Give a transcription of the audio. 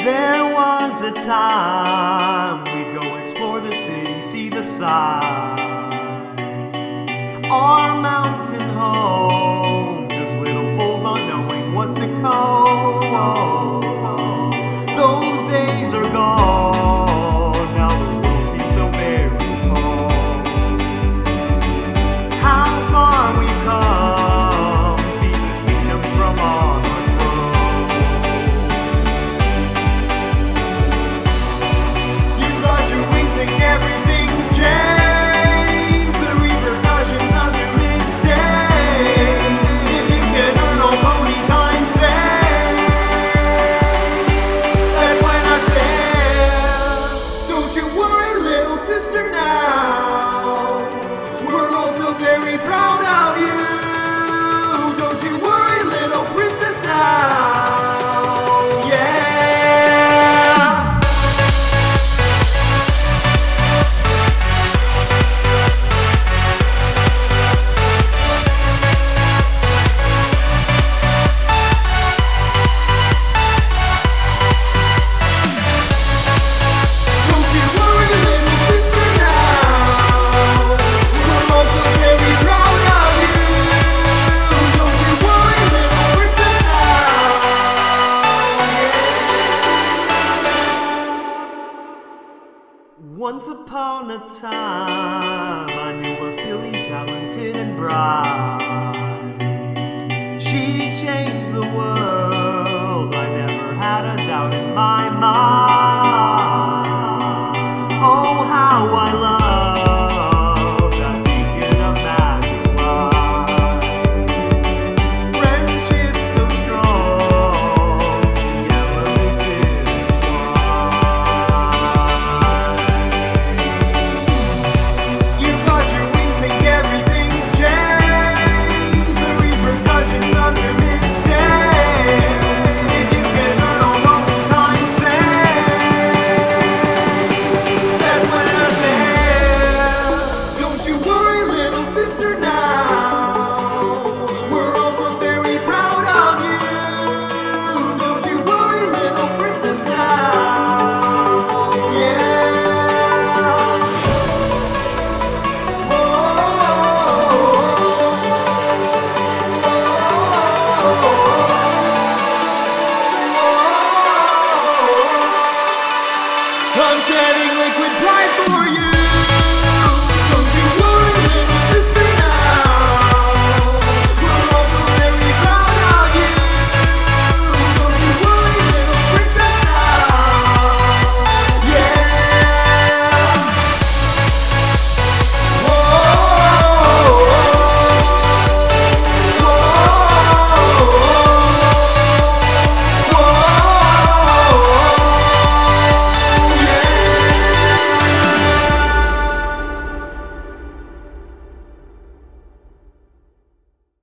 There was a time we'd go explore the city, see the sights. Our mountain home, just little fools on knowing what's to come. Those days are gone, now the world seems so very small. How far we've come, see the kingdoms from on our thrones. You got your wings and everything's changed, the repercussions of your mistakes. If you can earn all pony times that's when I said, don't you worry, little sister, now. We're all so very proud of you. Don't you worry, little princess, now. Yeah. Don't you worry, little sister, now. We're all so very proud of you. Don't you worry, little princess, now. Once upon a time, I knew a filly talented and bright.